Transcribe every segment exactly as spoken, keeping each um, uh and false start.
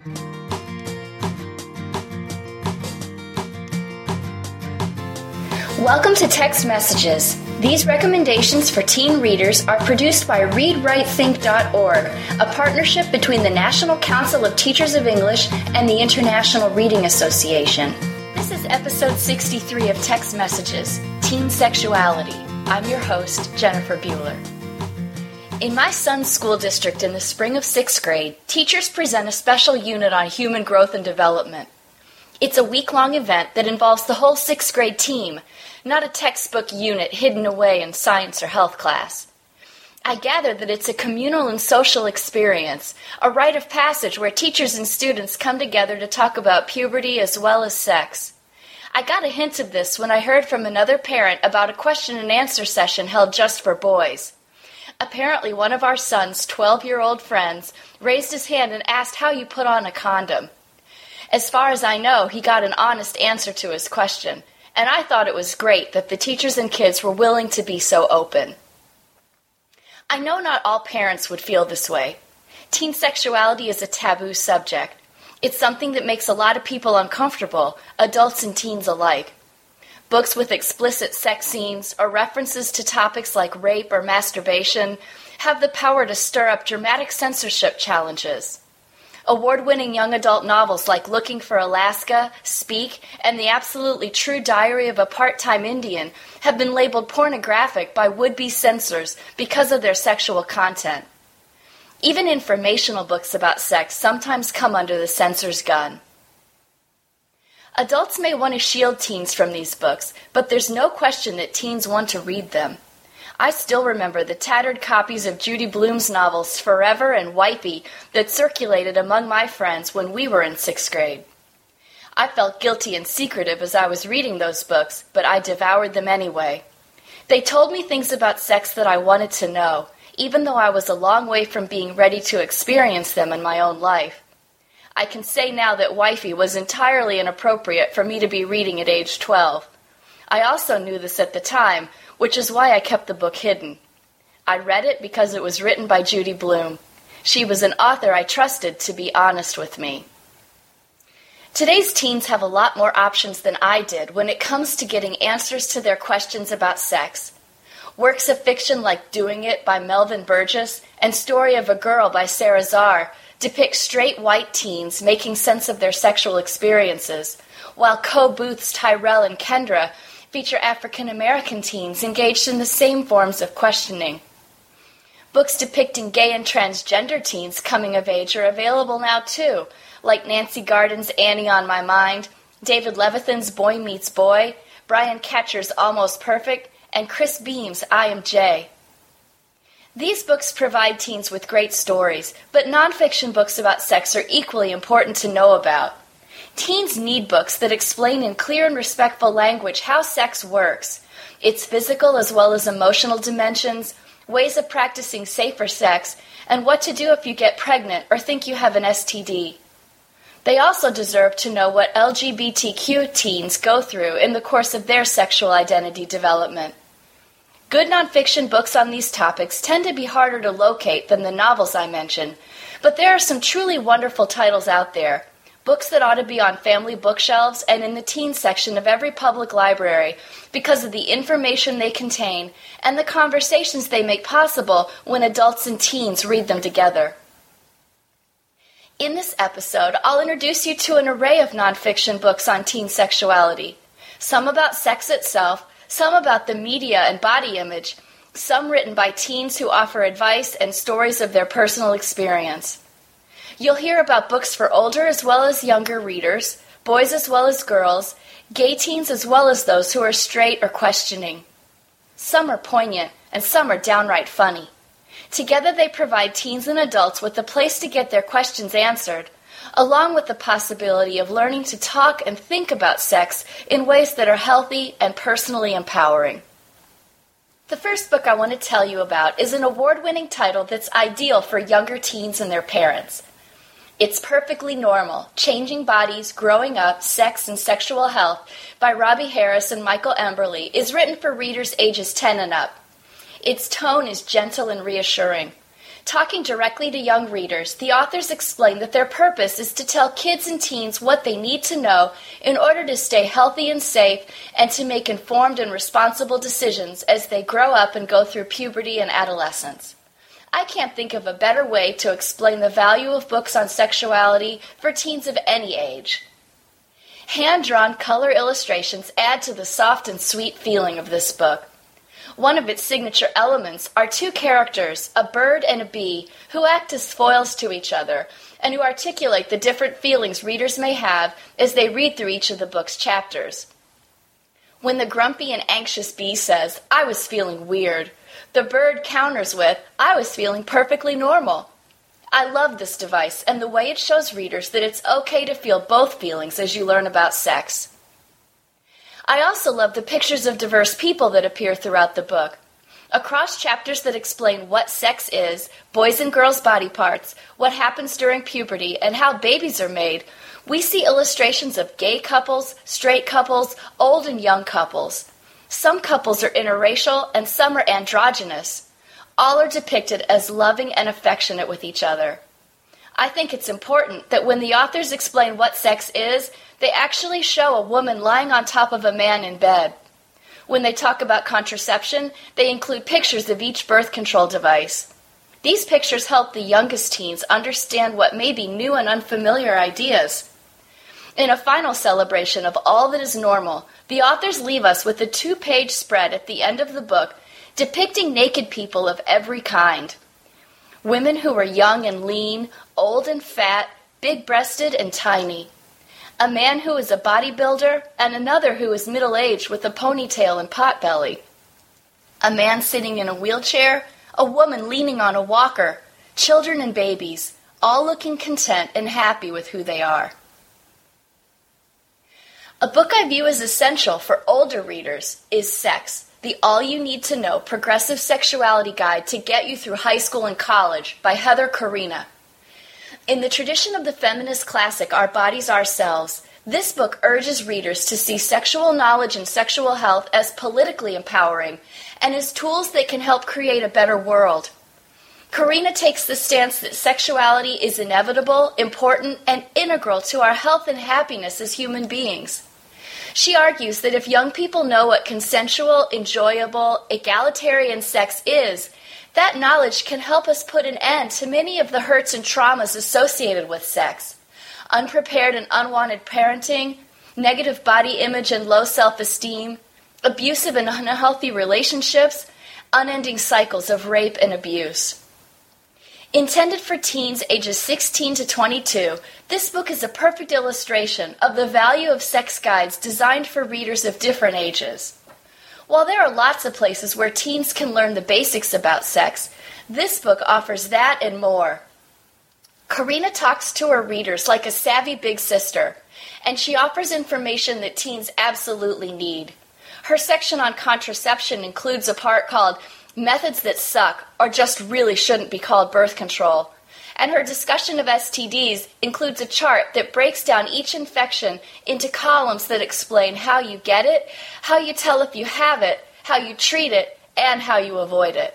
Welcome to Text Messages. These recommendations for teen readers are produced by read write think dot org, a partnership between the National Council of Teachers of English and the International Reading Association. This is episode sixty-three of Text Messages, Teen Sexuality. I'm your host, Jennifer Bueller. In my son's school district in the spring of sixth grade, teachers present a special unit on human growth and development. It's a week-long event that involves the whole sixth grade team, not a textbook unit hidden away in science or health class. I gather that it's a communal and social experience, a rite of passage where teachers and students come together to talk about puberty as well as sex. I got a hint of this when I heard from another parent about a question and answer session held just for boys. Apparently one of our son's twelve-year-old friends raised his hand and asked how you put on a condom. As far as I know, he got an honest answer to his question, and I thought it was great that the teachers and kids were willing to be so open. I know not all parents would feel this way. Teen sexuality is a taboo subject. It's something that makes a lot of people uncomfortable, adults and teens alike. Books with explicit sex scenes or references to topics like rape or masturbation have the power to stir up dramatic censorship challenges. Award-winning young adult novels like Looking for Alaska, Speak, and The Absolutely True Diary of a Part-Time Indian have been labeled pornographic by would-be censors because of their sexual content. Even informational books about sex sometimes come under the censor's gun. Adults may want to shield teens from these books, but there's no question that teens want to read them. I still remember the tattered copies of Judy Blume's novels Forever and Wipey that circulated among my friends when we were in sixth grade. I felt guilty and secretive as I was reading those books, but I devoured them anyway. They told me things about sex that I wanted to know, even though I was a long way from being ready to experience them in my own life. I can say now that Wifey was entirely inappropriate for me to be reading at age twelve. I also knew this at the time, which is why I kept the book hidden. I read it because it was written by Judy Blume. She was an author I trusted to be honest with me. Today's teens have a lot more options than I did when it comes to getting answers to their questions about sex. Works of fiction like Doing It by Melvin Burgess and Story of a Girl by Sarah Zarr depict straight white teens making sense of their sexual experiences, while Co Booth's Tyrell and Kendra feature African-American teens engaged in the same forms of questioning. Books depicting gay and transgender teens coming of age are available now too, like Nancy Garden's Annie on My Mind, David Levithan's Boy Meets Boy, Brian Ketcher's Almost Perfect, and Chris Beam's I Am Jay. These books provide teens with great stories, but nonfiction books about sex are equally important to know about. Teens need books that explain in clear and respectful language how sex works, its physical as well as emotional dimensions, ways of practicing safer sex, and what to do if you get pregnant or think you have an S T D. They also deserve to know what L G B T Q teens go through in the course of their sexual identity development. Good nonfiction books on these topics tend to be harder to locate than the novels I mentioned, but there are some truly wonderful titles out there. Books that ought to be on family bookshelves and in the teen section of every public library because of the information they contain and the conversations they make possible when adults and teens read them together. In this episode, I'll introduce you to an array of nonfiction books on teen sexuality, some about sex itself, some about the media and body image, some written by teens who offer advice and stories of their personal experience. You'll hear about books for older as well as younger readers, boys as well as girls, gay teens as well as those who are straight or questioning. Some are poignant, and some are downright funny. Together they provide teens and adults with a place to get their questions answered, along with the possibility of learning to talk and think about sex in ways that are healthy and personally empowering. The first book I want to tell you about is an award-winning title that's ideal for younger teens and their parents. It's Perfectly Normal, Changing Bodies, Growing Up, Sex and Sexual Health by Robbie Harris and Michael Emberley is written for readers ages ten and up. Its tone is gentle and reassuring. Talking directly to young readers, the authors explain that their purpose is to tell kids and teens what they need to know in order to stay healthy and safe and to make informed and responsible decisions as they grow up and go through puberty and adolescence. I can't think of a better way to explain the value of books on sexuality for teens of any age. Hand-drawn color illustrations add to the soft and sweet feeling of this book. One of its signature elements are two characters, a bird and a bee, who act as foils to each other and who articulate the different feelings readers may have as they read through each of the book's chapters. When the grumpy and anxious bee says, "I was feeling weird," the bird counters with, "I was feeling perfectly normal." I love this device and the way it shows readers that it's okay to feel both feelings as you learn about sex. I also love the pictures of diverse people that appear throughout the book. Across chapters that explain what sex is, boys' and girls' body parts, what happens during puberty, and how babies are made, we see illustrations of gay couples, straight couples, old and young couples. Some couples are interracial and some are androgynous. All are depicted as loving and affectionate with each other. I think it's important that when the authors explain what sex is, they actually show a woman lying on top of a man in bed. When they talk about contraception, they include pictures of each birth control device. These pictures help the youngest teens understand what may be new and unfamiliar ideas. In a final celebration of all that is normal, the authors leave us with a two-page spread at the end of the book depicting naked people of every kind. Women who were young and lean, old and fat, big-breasted and tiny. A man who is a bodybuilder and another who is middle-aged with a ponytail and potbelly. A man sitting in a wheelchair, a woman leaning on a walker, children and babies, all looking content and happy with who they are. A book I view as essential for older readers is Sex, the all-you-need-to-know progressive sexuality guide to get you through high school and college by Heather Corrina. In the tradition of the feminist classic Our Bodies, Ourselves, this book urges readers to see sexual knowledge and sexual health as politically empowering and as tools that can help create a better world. Corrina takes the stance that sexuality is inevitable, important, and integral to our health and happiness as human beings. She argues that if young people know what consensual, enjoyable, egalitarian sex is, that knowledge can help us put an end to many of the hurts and traumas associated with sex. Unprepared and unwanted parenting, negative body image and low self-esteem, abusive and unhealthy relationships, unending cycles of rape and abuse. Intended for teens ages sixteen to twenty-two, this book is a perfect illustration of the value of sex guides designed for readers of different ages. While there are lots of places where teens can learn the basics about sex, this book offers that and more. Corrina talks to her readers like a savvy big sister, and she offers information that teens absolutely need. Her section on contraception includes a part called Methods That Suck or Just Really Shouldn't Be Called Birth Control, and her discussion of S T Ds includes a chart that breaks down each infection into columns that explain how you get it, how you tell if you have it, how you treat it, and how you avoid it.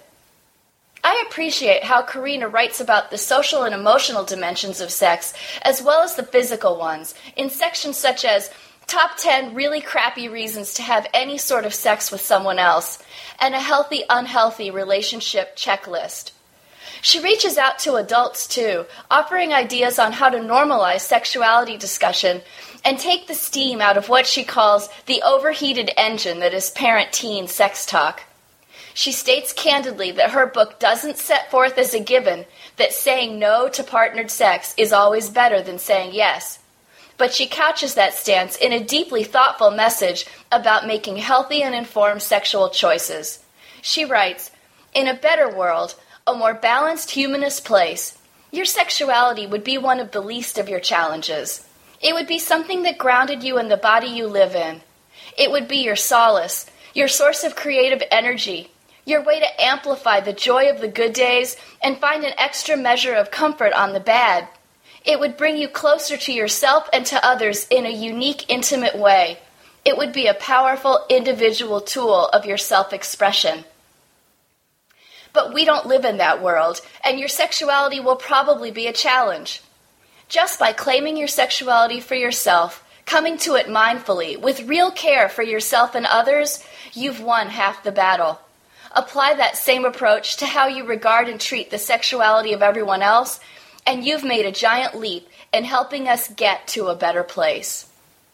I appreciate how Corrina writes about the social and emotional dimensions of sex as well as the physical ones in sections such as Top ten Really Crappy Reasons to Have Any Sort of Sex with Someone Else, and a Healthy, Unhealthy Relationship Checklist. She reaches out to adults, too, offering ideas on how to normalize sexuality discussion and take the steam out of what she calls the overheated engine that is parent-teen sex talk. She states candidly that her book doesn't set forth as a given that saying no to partnered sex is always better than saying yes, but she couches that stance in a deeply thoughtful message about making healthy and informed sexual choices. She writes, "In a better world, a more balanced humanist place, your sexuality would be one of the least of your challenges. It would be something that grounded you in the body you live in. It would be your solace, your source of creative energy, your way to amplify the joy of the good days and find an extra measure of comfort on the bad. It would bring you closer to yourself and to others in a unique, intimate way. It would be a powerful individual tool of your self-expression." But we don't live in that world, and your sexuality will probably be a challenge. Just by claiming your sexuality for yourself, coming to it mindfully, with real care for yourself and others, you've won half the battle. Apply that same approach to how you regard and treat the sexuality of everyone else, and you've made a giant leap in helping us get to a better place.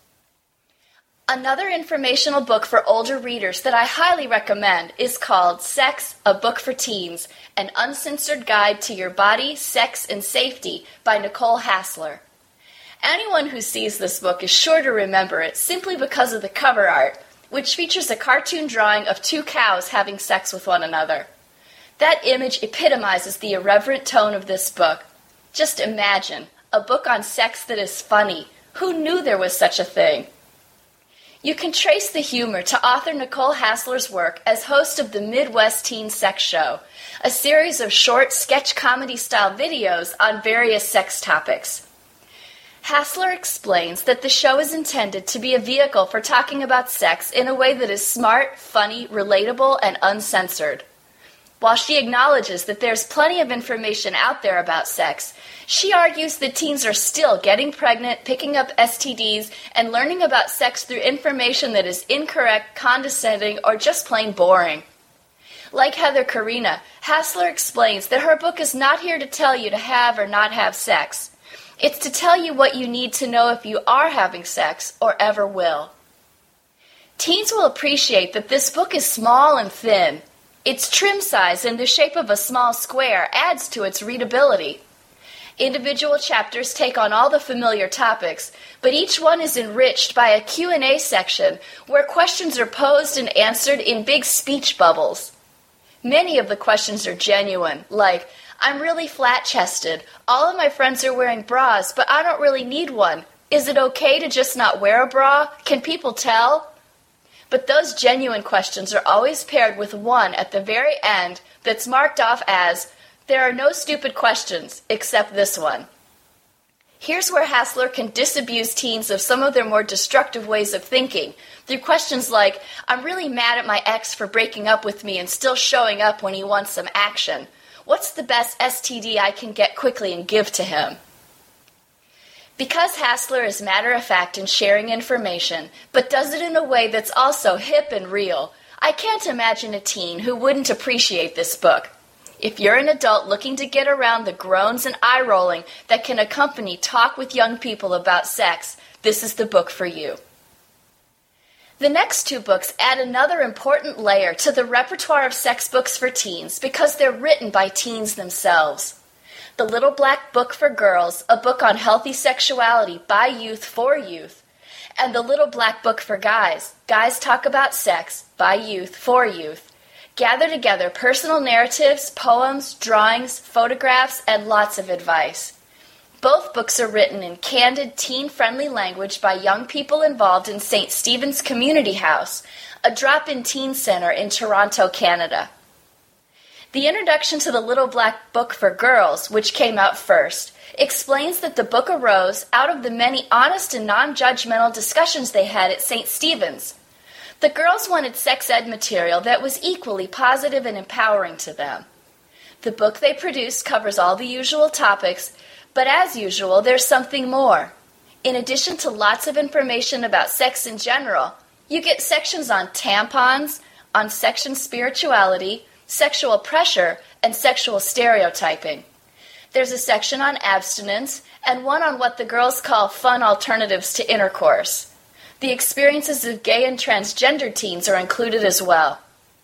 Another informational book for older readers that I highly recommend is called Sex, A Book for Teens, An Uncensored Guide to Your Body, Sex, and Safety by Nicole Hassler. Anyone who sees this book is sure to remember it simply because of the cover art, which features a cartoon drawing of two cows having sex with one another. That image epitomizes the irreverent tone of this book. Just imagine, a book on sex that is funny. Who knew there was such a thing? You can trace the humor to author Nicole Hassler's work as host of the Midwest Teen Sex Show, a series of short sketch comedy-style videos on various sex topics. Hassler explains that the show is intended to be a vehicle for talking about sex in a way that is smart, funny, relatable, and uncensored. While she acknowledges that there's plenty of information out there about sex, she argues that teens are still getting pregnant, picking up S T Ds, and learning about sex through information that is incorrect, condescending, or just plain boring. Like Heather Karina, Hassler explains that her book is not here to tell you to have or not have sex. It's to tell you what you need to know if you are having sex or ever will. Teens will appreciate that this book is small and thin. Its trim size in the shape of a small square adds to its readability. Individual chapters take on all the familiar topics, but each one is enriched by a Q and A section where questions are posed and answered in big speech bubbles. Many of the questions are genuine, like, I'm really flat-chested. All of my friends are wearing bras, but I don't really need one. Is it okay to just not wear a bra? Can people tell? But those genuine questions are always paired with one at the very end that's marked off as, there are no stupid questions, except this one. Here's where Hassler can disabuse teens of some of their more destructive ways of thinking, through questions like, I'm really mad at my ex for breaking up with me and still showing up when he wants some action. What's the best S T D I can get quickly and give to him? Because Hassler is matter-of-fact in sharing information, but does it in a way that's also hip and real, I can't imagine a teen who wouldn't appreciate this book. If you're an adult looking to get around the groans and eye-rolling that can accompany talk with young people about sex, this is the book for you. The next two books add another important layer to the repertoire of sex books for teens because they're written by teens themselves. The Little Black Book for Girls, a book on healthy sexuality by youth for youth, and The Little Black Book for Guys, Guys Talk About Sex by youth for youth, gather together personal narratives, poems, drawings, photographs, and lots of advice. Both books are written in candid, teen-friendly language by young people involved in Saint Stephen's Community House, a drop-in teen center in Toronto, Canada. The introduction to the Little Black Book for Girls, which came out first, explains that the book arose out of the many honest and non-judgmental discussions they had at Saint Stephen's. The girls wanted sex ed material that was equally positive and empowering to them. The book they produced covers all the usual topics, but as usual, there's something more. In addition to lots of information about sex in general, you get sections on tampons, on sex and spirituality, sexual pressure, and sexual stereotyping. There's a section on abstinence and one on what the girls call fun alternatives to intercourse. The experiences of gay and transgender teens are included as well.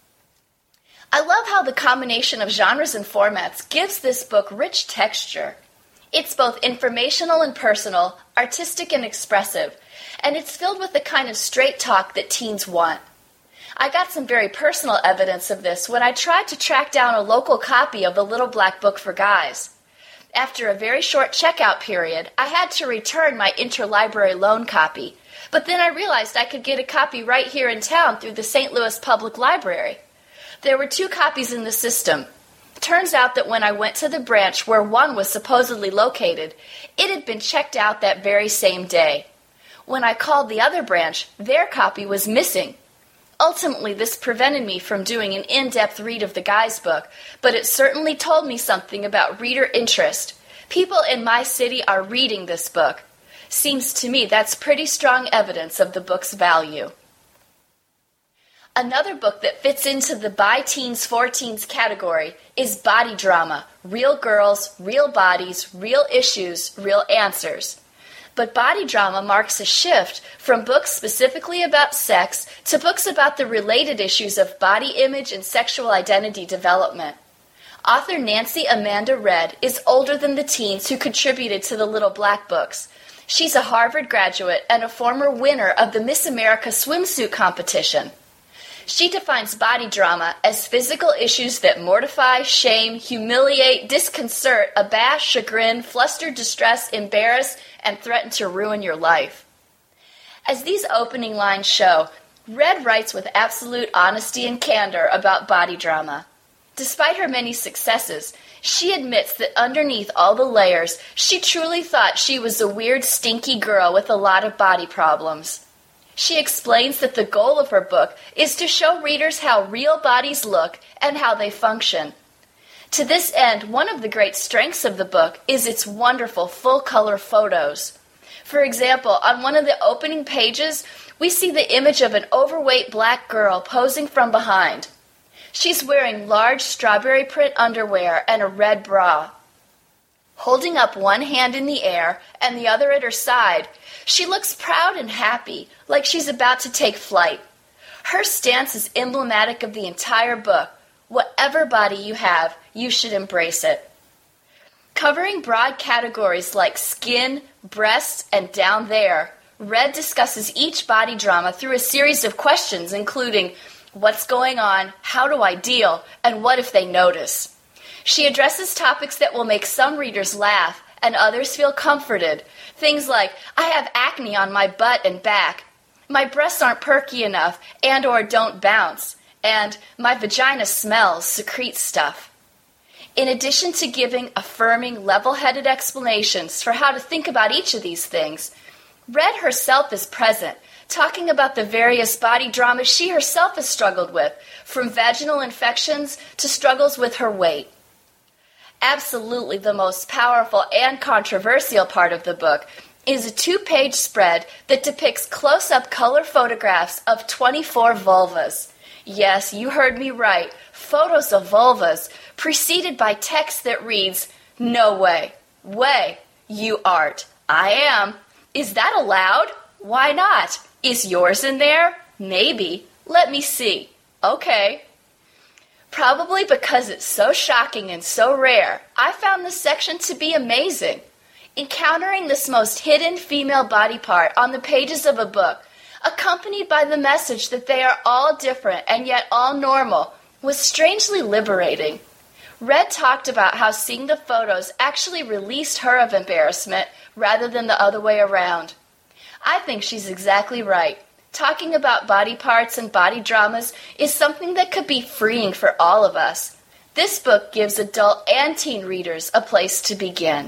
I love how the combination of genres and formats gives this book rich texture. It's both informational and personal, artistic and expressive, and it's filled with the kind of straight talk that teens want. I got some very personal evidence of this when I tried to track down a local copy of the Little Black Book for Guys. After a very short checkout period, I had to return my interlibrary loan copy, but then I realized I could get a copy right here in town through the Saint Louis Public Library. There were two copies in the system. Turns out that when I went to the branch where one was supposedly located, it had been checked out that very same day. When I called the other branch, their copy was missing. Ultimately, this prevented me from doing an in-depth read of the guy's book, but it certainly told me something about reader interest. People in my city are reading this book. Seems to me that's pretty strong evidence of the book's value. Another book that fits into the by teens for teens category is Body Drama, Real Girls, Real Bodies, Real Issues, Real Answers. But Body Drama marks a shift from books specifically about sex to books about the related issues of body image and sexual identity development. Author Nancy Amanda Redd is older than the teens who contributed to the Little Black Books. She's a Harvard graduate and a former winner of the Miss America swimsuit competition. She defines body drama as physical issues that mortify, shame, humiliate, disconcert, abash, chagrin, fluster, distress, embarrass, and threaten to ruin your life. As these opening lines show, Redd writes with absolute honesty and candor about body drama. Despite her many successes, she admits that underneath all the layers, she truly thought she was a weird, stinky girl with a lot of body problems. She explains that the goal of her book is to show readers how real bodies look and how they function. To this end, one of the great strengths of the book is its wonderful full-color photos. For example, on one of the opening pages, we see the image of an overweight black girl posing from behind. She's wearing large strawberry print underwear and a red bra. Holding up one hand in the air and the other at her side, she looks proud and happy, like she's about to take flight. Her stance is emblematic of the entire book. Whatever body you have, you should embrace it. Covering broad categories like skin, breasts, and down there, Redd discusses each body drama through a series of questions including what's going on, how do I deal, and what if they notice. She addresses topics that will make some readers laugh and others feel comforted. Things like, I have acne on my butt and back, my breasts aren't perky enough and or don't bounce, and my vagina smells, secretes stuff. In addition to giving affirming, level-headed explanations for how to think about each of these things, Redd herself is present, talking about the various body dramas she herself has struggled with, from vaginal infections to struggles with her weight. Absolutely the most powerful and controversial part of the book is a two-page spread that depicts close-up color photographs of twenty-four vulvas. Yes, you heard me right, photos of vulvas, preceded by text that reads, "No way, way, you art, I am. Is that allowed? Why not? Is yours in there? Maybe. Let me see. Okay." Probably because it's so shocking and so rare, I found this section to be amazing. Encountering this most hidden female body part on the pages of a book, accompanied by the message that they are all different and yet all normal, was strangely liberating. Redd talked about how seeing the photos actually released her of embarrassment rather than the other way around. I think she's exactly right. Talking about body parts and body dramas is something that could be freeing for all of us. This book gives adult and teen readers a place to begin.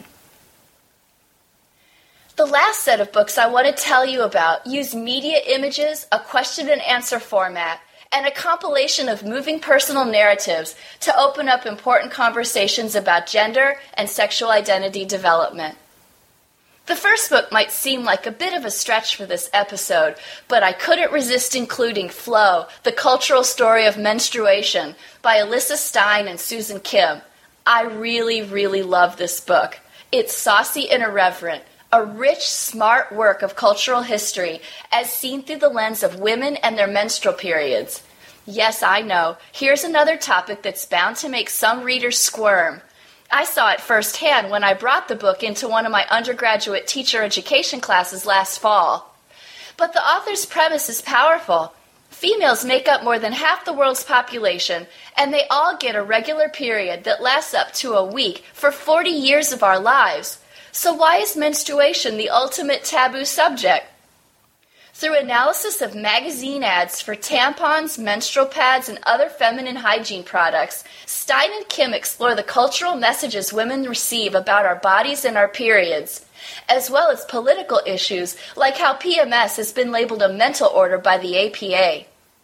The last set of books I want to tell you about use media images, a question and answer format, and a compilation of moving personal narratives to open up important conversations about gender and sexual identity development. The first book might seem like a bit of a stretch for this episode, but I couldn't resist including Flow, The Cultural Story of Menstruation by Alyssa Stein and Susan Kim. I really, really love this book. It's saucy and irreverent, a rich, smart work of cultural history as seen through the lens of women and their menstrual periods. Yes, I know, here's another topic that's bound to make some readers squirm. I saw it firsthand when I brought the book into one of my undergraduate teacher education classes last fall. But the author's premise is powerful. Females make up more than half the world's population, and they all get a regular period that lasts up to a week for forty years of our lives. So why is menstruation the ultimate taboo subject? Through analysis of magazine ads for tampons, menstrual pads, and other feminine hygiene products, Stein and Kim explore the cultural messages women receive about our bodies and our periods, as well as political issues like how P M S has been labeled a mental order by the A P A.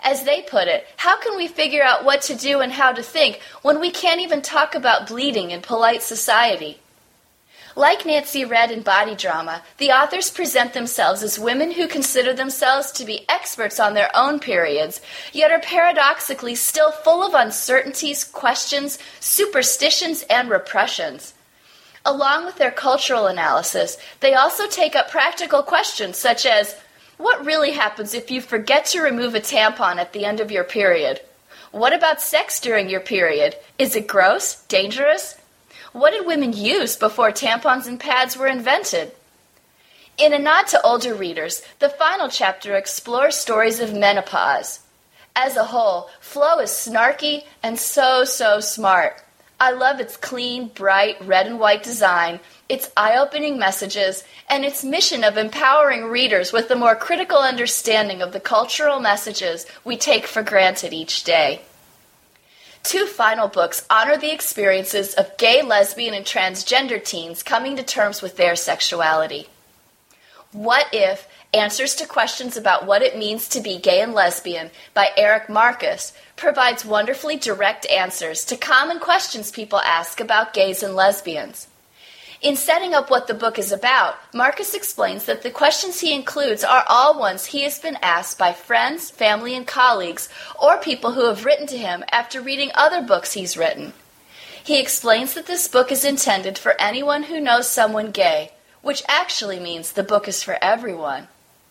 As they put it, how can we figure out what to do and how to think when we can't even talk about bleeding in polite society? Like Nancy Red in Body Drama, the authors present themselves as women who consider themselves to be experts on their own periods, yet are paradoxically still full of uncertainties, questions, superstitions, and repressions. Along with their cultural analysis, they also take up practical questions such as, what really happens if you forget to remove a tampon at the end of your period? What about sex during your period? Is it gross? Dangerous? What did women use before tampons and pads were invented? In a nod to older readers, the final chapter explores stories of menopause. As a whole, Flow is snarky and so, so smart. I love its clean, bright, red and white design, its eye-opening messages, and its mission of empowering readers with a more critical understanding of the cultural messages we take for granted each day. Two final books honor the experiences of gay, lesbian, and transgender teens coming to terms with their sexuality. What If? Answers to Questions About What It Means to Be Gay and Lesbian by Eric Marcus provides wonderfully direct answers to common questions people ask about gays and lesbians. In setting up what the book is about, Marcus explains that the questions he includes are all ones he has been asked by friends, family, and colleagues, or people who have written to him after reading other books he's written. He explains that this book is intended for anyone who knows someone gay, which actually means the book is for everyone.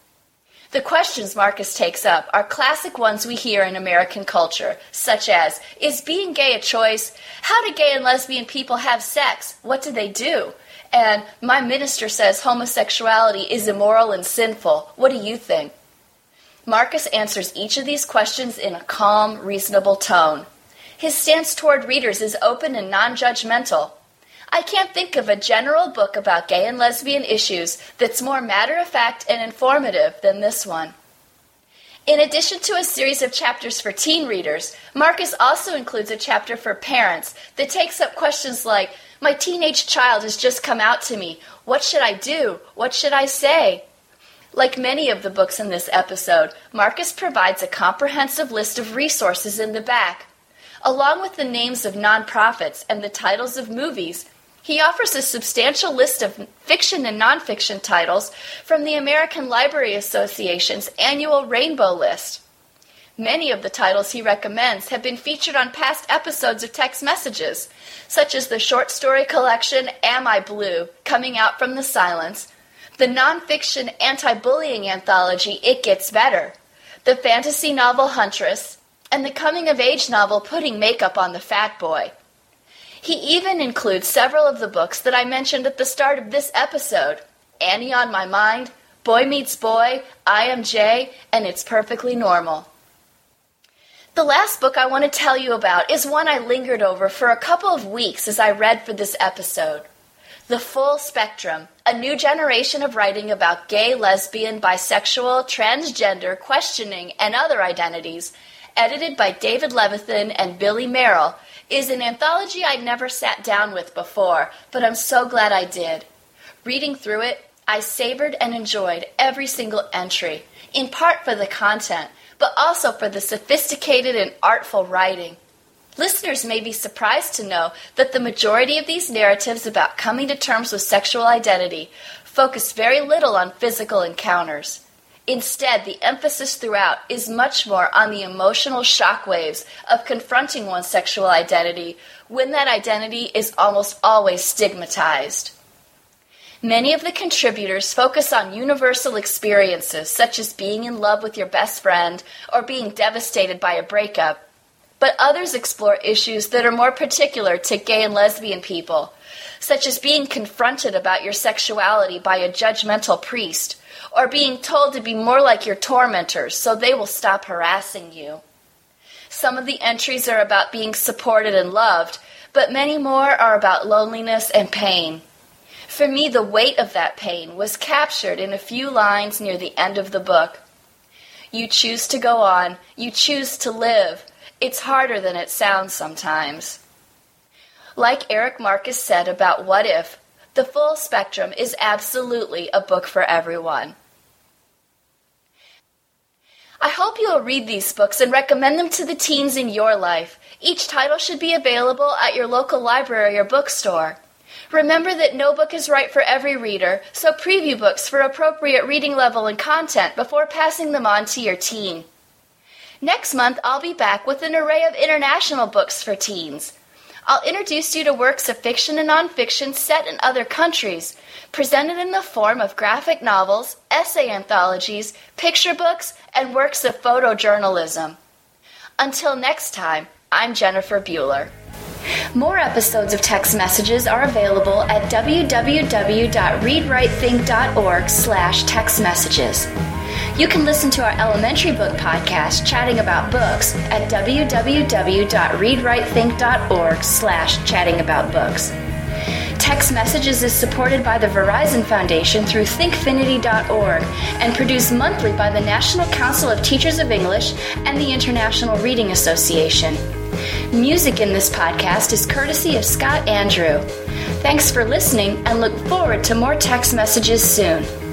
The questions Marcus takes up are classic ones we hear in American culture, such as, is being gay a choice? How do gay and lesbian people have sex? What do they do? And my minister says homosexuality is immoral and sinful. What do you think? Marcus answers each of these questions in a calm, reasonable tone. His stance toward readers is open and non-judgmental. I can't think of a general book about gay and lesbian issues that's more matter-of-fact and informative than this one. In addition to a series of chapters for teen readers, Marcus also includes a chapter for parents that takes up questions like, my teenage child has just come out to me. What should I do? What should I say? Like many of the books in this episode, Marcus provides a comprehensive list of resources in the back. Along with the names of nonprofits and the titles of movies, he offers a substantial list of fiction and nonfiction titles from the American Library Association's annual Rainbow List. Many of the titles he recommends have been featured on past episodes of Text Messages, such as the short story collection Am I Blue? Coming Out from the Silence, the nonfiction anti-bullying anthology It Gets Better, the fantasy novel Huntress, and the coming-of-age novel Putting Makeup on the Fat Boy. He even includes several of the books that I mentioned at the start of this episode, Annie on My Mind, Boy Meets Boy, I Am Jay, and It's Perfectly Normal. The last book I want to tell you about is one I lingered over for a couple of weeks as I read for this episode. The Full Spectrum, a new generation of writing about gay, lesbian, bisexual, transgender, questioning, and other identities, edited by David Levithan and Billy Merrill, is an anthology I'd never sat down with before, but I'm so glad I did. Reading through it, I savored and enjoyed every single entry, in part for the content, but also for the sophisticated and artful writing. Listeners may be surprised to know that the majority of these narratives about coming to terms with sexual identity focus very little on physical encounters. Instead, the emphasis throughout is much more on the emotional shockwaves of confronting one's sexual identity when that identity is almost always stigmatized. Many of the contributors focus on universal experiences such as being in love with your best friend or being devastated by a breakup, but others explore issues that are more particular to gay and lesbian people, such as being confronted about your sexuality by a judgmental priest, or being told to be more like your tormentors so they will stop harassing you. Some of the entries are about being supported and loved, but many more are about loneliness and pain. For me, the weight of that pain was captured in a few lines near the end of the book. You choose to go on. You choose to live. It's harder than it sounds sometimes. Like Eric Marcus said about What If, The Full Spectrum is absolutely a book for everyone. I hope you will read these books and recommend them to the teens in your life. Each title should be available at your local library or bookstore. Remember that no book is right for every reader, so preview books for appropriate reading level and content before passing them on to your teen. Next month, I'll be back with an array of international books for teens. I'll introduce you to works of fiction and nonfiction set in other countries, presented in the form of graphic novels, essay anthologies, picture books, and works of photojournalism. Until next time, I'm Jennifer Bueller. More episodes of Text Messages are available at w w w dot read write think dot org slash text messages. You can listen to our elementary book podcast, Chatting About Books, at w w w dot read write think dot org slash chatting about books. Text Messages is supported by the Verizon Foundation through thinkfinity dot org and produced monthly by the National Council of Teachers of English and the International Reading Association. Music in this podcast is courtesy of Scott Andrew. Thanks for listening and look forward to more Text Messages soon.